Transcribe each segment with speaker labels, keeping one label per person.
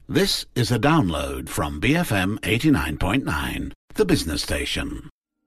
Speaker 1: This is a download from BFM 89.9, the business station.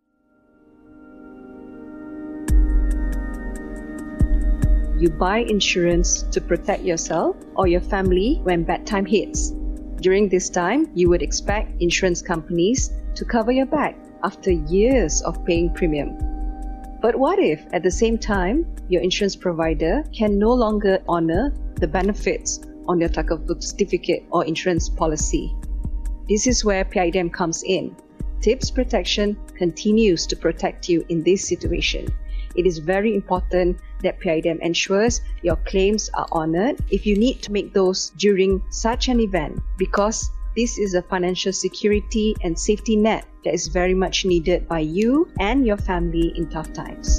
Speaker 2: You buy insurance to protect yourself or your family when bad time hits. During this time, you would expect insurance companies to cover your back after years of paying premium. But what if, at the same time, your insurance provider can no longer honor the benefits on your takaful certificate or insurance policy? This is where PIDM comes in. TIPS protection continues to protect you in this situation. It is very important that PIDM ensures your claims are honored if you need to make those during such an event, because this is a financial security and safety net that is very much needed by you and your family in tough times.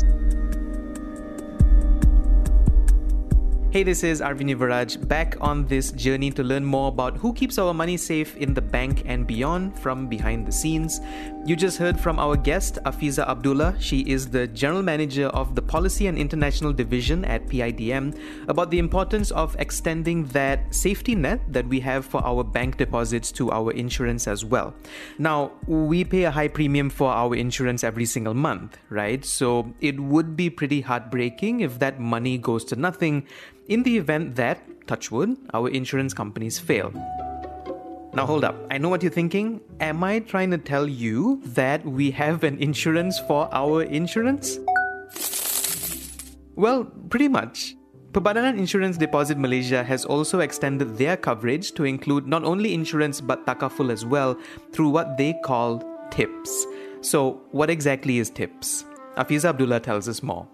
Speaker 3: Hey, this is Arvin Yuvaraj, back on this journey to learn more about who keeps our money safe in the bank and beyond from behind the scenes. You just heard from our guest, Afiza Abdullah. She is the General Manager of the Policy and International Division at PIDM, about the importance of extending that safety net that we have for our bank deposits to our insurance as well. Now, we pay a high premium for our insurance every single month, right? So it would be pretty heartbreaking if that money goes to nothing in the event that, touch wood, our insurance companies fail. Now hold up, I know what you're thinking. Am I trying to tell you that we have an insurance for our insurance? Well, pretty much. Perbadanan Insurance Deposit Malaysia has also extended their coverage to include not only insurance but takaful as well through what they call TIPS. So what exactly is TIPS? Afiza Abdullah tells us more.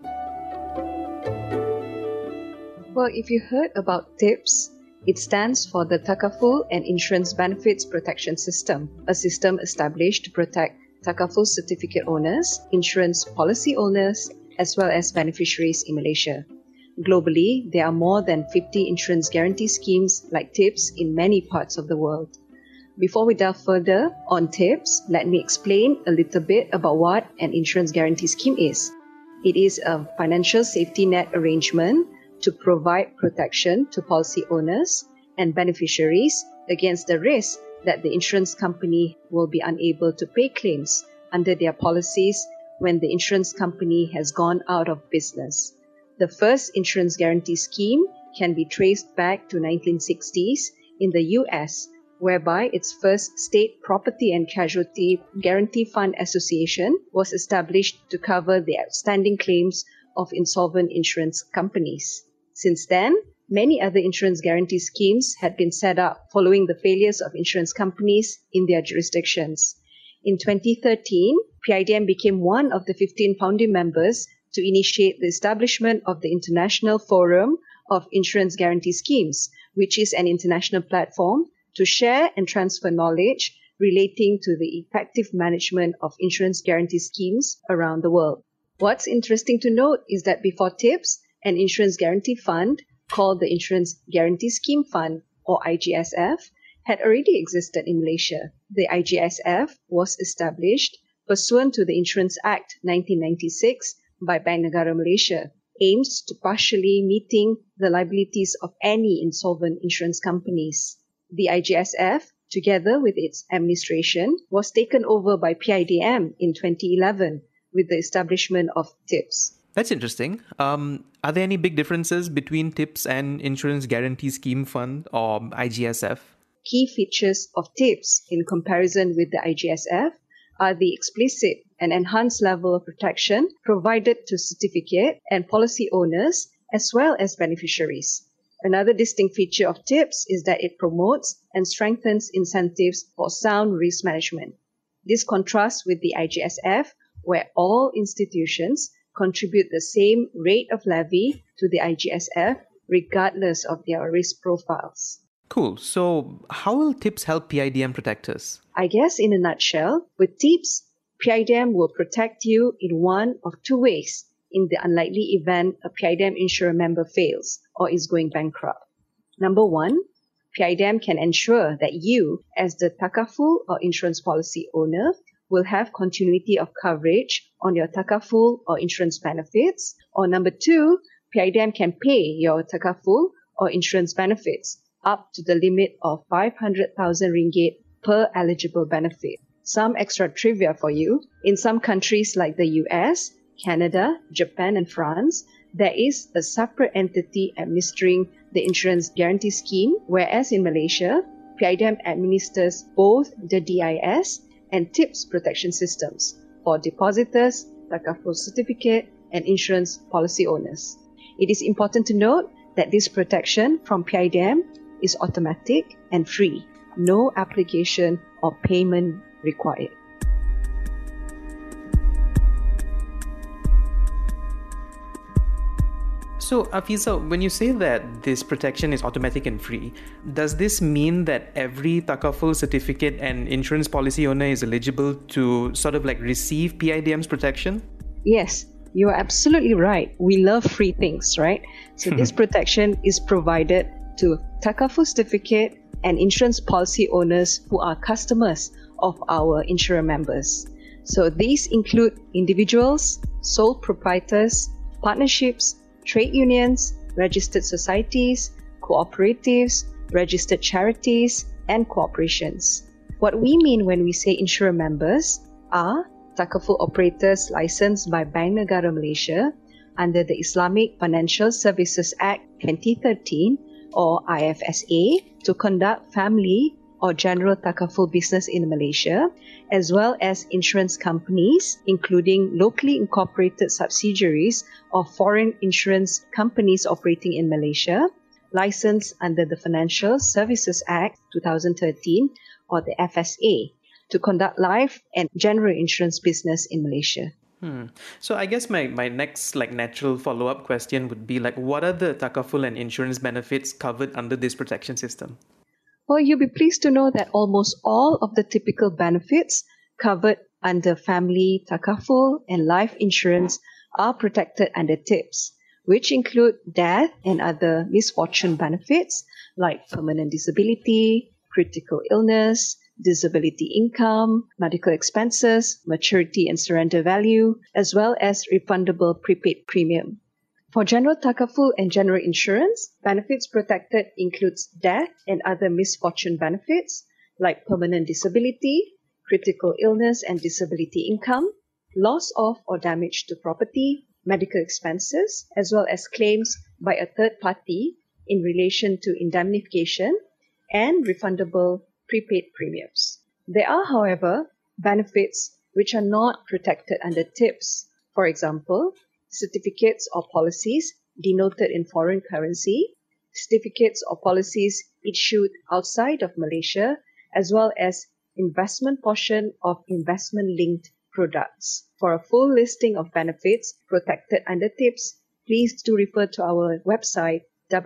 Speaker 2: Well, if you heard about TIPS, it stands for the Takaful and Insurance Benefits Protection System, a system established to protect takaful certificate owners, insurance policy owners, as well as beneficiaries in Malaysia. Globally, there are more than 50 insurance guarantee schemes like TIPS in many parts of the world. Before we delve further on TIPS, let me explain a little bit about what an insurance guarantee scheme is. It is a financial safety net arrangement to provide protection to policy owners and beneficiaries against the risk that the insurance company will be unable to pay claims under their policies when the insurance company has gone out of business. The first insurance guarantee scheme can be traced back to 1960s in the US, whereby its first State Property and Casualty Guarantee Fund Association was established to cover the outstanding claims of insolvent insurance companies. Since then, many other insurance guarantee schemes had been set up following the failures of insurance companies in their jurisdictions. In 2013, PIDM became one of the 15 founding members to initiate the establishment of the International Forum of Insurance Guarantee Schemes, which is an international platform to share and transfer knowledge relating to the effective management of insurance guarantee schemes around the world. What's interesting to note is that before TIPS, an insurance guarantee fund called the Insurance Guarantee Scheme Fund, or IGSF, had already existed in Malaysia. The IGSF was established pursuant to the Insurance Act 1996 by Bank Negara Malaysia, aims to partially meeting the liabilities of any insolvent insurance companies. The IGSF, together with its administration, was taken over by PIDM in 2011 with the establishment of TIPS.
Speaker 3: That's interesting. Are there any big differences between TIPS and Insurance Guarantee Scheme Fund or IGSF?
Speaker 2: Key features of TIPS in comparison with the IGSF are the explicit and enhanced level of protection provided to certificate and policy owners as well as beneficiaries. Another distinct feature of TIPS is that it promotes and strengthens incentives for sound risk management. This contrasts with the IGSF, where all institutions contribute the same rate of levy to the IGSF regardless of their risk profiles.
Speaker 3: Cool. So how will TIPS help PIDM protect us?
Speaker 2: I guess in a nutshell, with TIPS, PIDM will protect you in one of two ways in the unlikely event a PIDM insurer member fails or is going bankrupt. Number one, PIDM can ensure that you, as the takaful or insurance policy owner, will have continuity of coverage on your takaful or insurance benefits. Or number two, PIDM can pay your takaful or insurance benefits up to the limit of 500,000 ringgit per eligible benefit. Some extra trivia for you. In some countries like the US, Canada, Japan and France, there is a separate entity administering the insurance guarantee scheme, whereas in Malaysia, PIDM administers both the DIS and TIPS protection systems for depositors, takaful certificate and insurance policy owners. It is important to note that this protection from PIDM is automatic and free. No application or payment required.
Speaker 3: So, Afiza, when you say that this protection is automatic and free, does this mean that every takaful certificate and insurance policy owner is eligible to sort of like receive PIDM's protection?
Speaker 2: Yes, you are absolutely right. We love free things, right? So this protection is provided to takaful certificate and insurance policy owners who are customers of our insurer members. So these include individuals, sole proprietors, partnerships, trade unions, registered societies, cooperatives, registered charities, and corporations. What we mean when we say insurer members are takaful operators licensed by Bank Negara Malaysia under the Islamic Financial Services Act 2013 or IFSA to conduct family or general takaful business in Malaysia, as well as insurance companies, including locally incorporated subsidiaries of foreign insurance companies operating in Malaysia, licensed under the Financial Services Act 2013 or the FSA, to conduct life and general insurance business in Malaysia.
Speaker 3: So I guess my next natural follow-up question would be what are the takaful and insurance benefits covered under this protection system?
Speaker 2: Well, you'll be pleased to know that almost all of the typical benefits covered under family, takaful, and life insurance are protected under TIPS, which include death and other misfortune benefits like permanent disability, critical illness, disability income, medical expenses, maturity and surrender value, as well as refundable prepaid premium. For general takaful and general insurance, benefits protected includes death and other misfortune benefits like permanent disability, critical illness and disability income, loss of or damage to property, medical expenses, as well as claims by a third party in relation to indemnification and refundable prepaid premiums. There are, however, benefits which are not protected under TIPS. For example, certificates or policies denoted in foreign currency, certificates or policies issued outside of Malaysia, as well as investment portion of investment-linked products. For a full listing of benefits protected under TIPS, please do refer to our website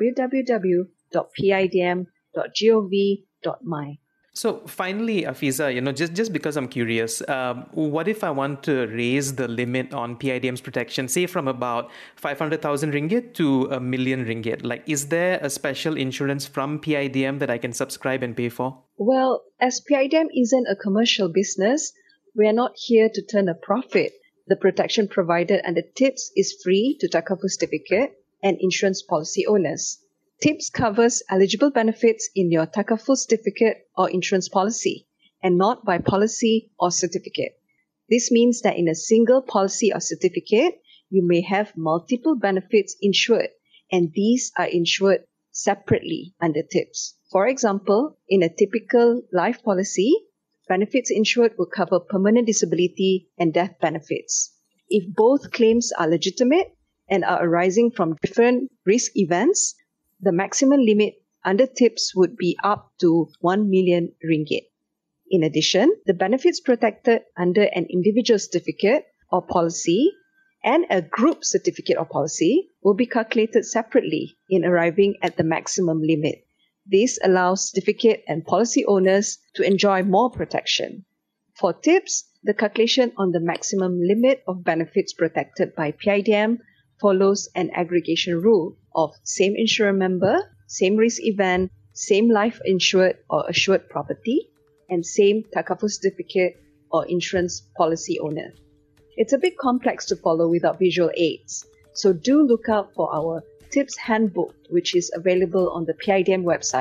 Speaker 2: www.pidm.gov.my.
Speaker 3: So finally, Afiza, just because I'm curious, what if I want to raise the limit on PIDM's protection, say from about 500,000 ringgit to R1 million ringgit? Is there a special insurance from PIDM that I can subscribe and pay for?
Speaker 2: Well, as PIDM isn't a commercial business, we are not here to turn a profit. The protection provided under TIPS is free to takaful certificate and insurance policy owners. TIPS covers eligible benefits in your takaful certificate or insurance policy and not by policy or certificate. This means that in a single policy or certificate, you may have multiple benefits insured, and these are insured separately under TIPS. For example, in a typical life policy, benefits insured will cover permanent disability and death benefits. If both claims are legitimate and are arising from different risk events, the maximum limit under TIPS would be up to 1 million ringgit. In addition, the benefits protected under an individual certificate or policy and a group certificate or policy will be calculated separately in arriving at the maximum limit. This allows certificate and policy owners to enjoy more protection. For TIPS, the calculation on the maximum limit of benefits protected by PIDM follows an aggregation rule of same insurer member, same risk event, same life insured or assured property, and same takaful certificate or insurance policy owner. It's a bit complex to follow without visual aids, so do look out for our TIPS handbook, which is available on the PIDM website.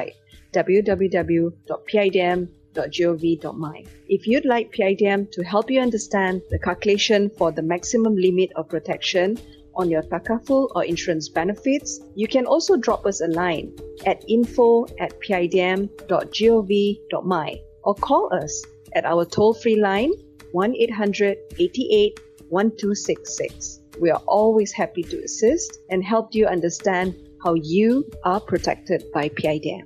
Speaker 2: www.pidm.gov.my. If you'd like PIDM to help you understand the calculation for the maximum limit of protection on your takaful or insurance benefits, you can also drop us a line at info@pidm.gov.my or call us at our toll-free line 1-800-88-1266. We are always happy to assist and help you understand how you are protected by PIDM.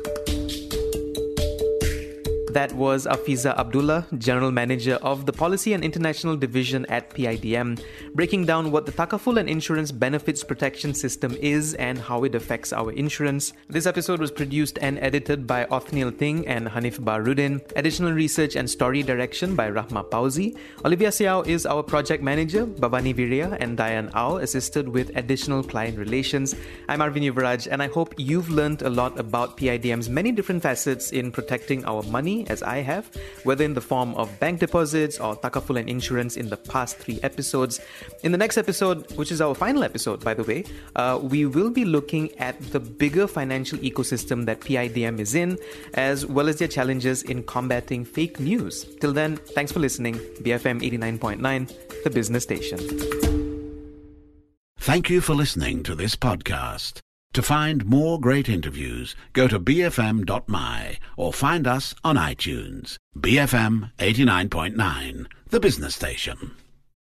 Speaker 3: That was Afiza Abdullah, General Manager of the Policy and International Division at PIDM, breaking down what the Takaful and Insurance Benefits Protection System is and how it affects our insurance. This episode was produced and edited by Othniel Ting and Hanif Barudin. Additional research and story direction by Rahma Pauzi. Olivia Siao is our project manager. Bhavani Virya and Diane Au assisted with additional client relations. I'm Arvin Yuvaraj, and I hope you've learned a lot about PIDM's many different facets in protecting our money, as I have, whether in the form of bank deposits or takaful and insurance in the past 3 episodes. In the next episode, which is our final episode, by the way, we will be looking at the bigger financial ecosystem that PIDM is in, as well as their challenges in combating fake news. Till then, thanks for listening. BFM 89.9, the business station.
Speaker 1: Thank you for listening to this podcast. To find more great interviews, go to bfm.my or find us on iTunes. BFM 89.9, the business station.